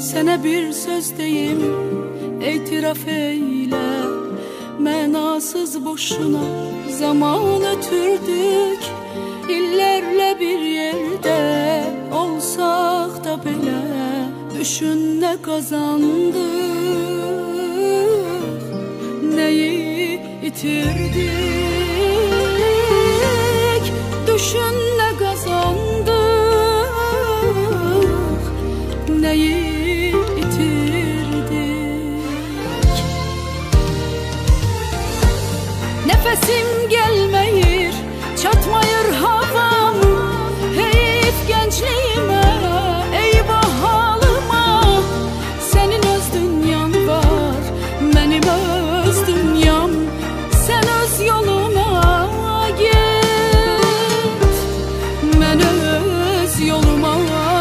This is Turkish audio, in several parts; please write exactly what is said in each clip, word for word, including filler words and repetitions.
Sənə bir söz deyim, etiraf eyle. Mənasız boşuna zaman ötürdük. İllərlə bir yerdə olsaq da belə, düşün nə qazandıq, nəyi itirdik. Düşün nə qazandıq, nəyi nefesim gelmeyir, çatmayır havam. Heyif gençliğime, eyvah halıma. Senin öz dünyan var, benim öz dünyam. Sen öz yoluna git, ben öz yoluma.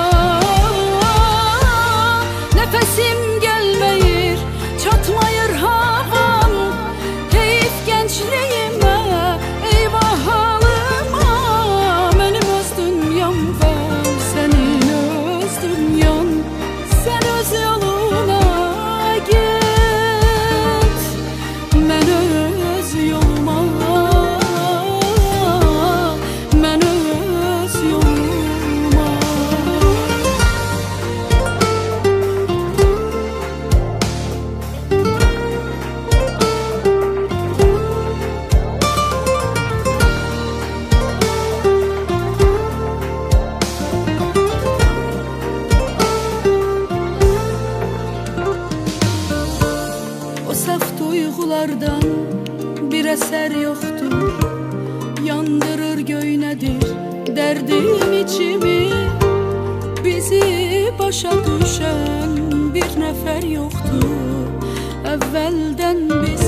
Nefesim gelmeyir, çatmayır havam. Heyif gençliğime, eyvah halıma. Benim öz dünyam var, senin öz dünyan. Sen öz yoluna git, ben öz yoluma. Ben öz yoluma. Saf duygulardan bir eser yoktur. Yandırır göynedir derdim içimi. Bizi başa düşen bir nefer yoktu. Evvelden biz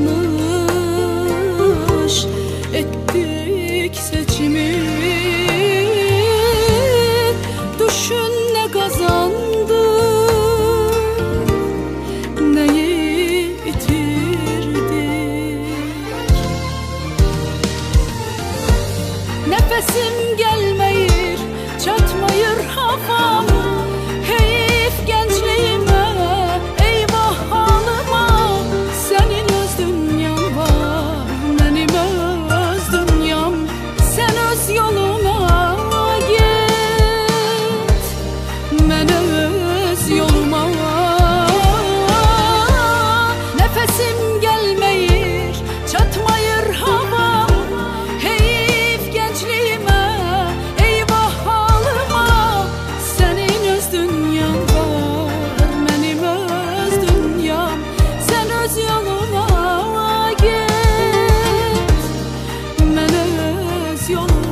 yanlış ettik seçimi. Düşün ne kazandı, neyi nefesim gelmeyir, çatmayır havam. Heyif gençliğime, eyvah halıma. Senin öz dünyan var, benim öz dünyam. Sen öz yoluna git, ben öz yoluma. Nefesim gelmeyir, çatmayır havam. Yoluna git, ben öz yoluma.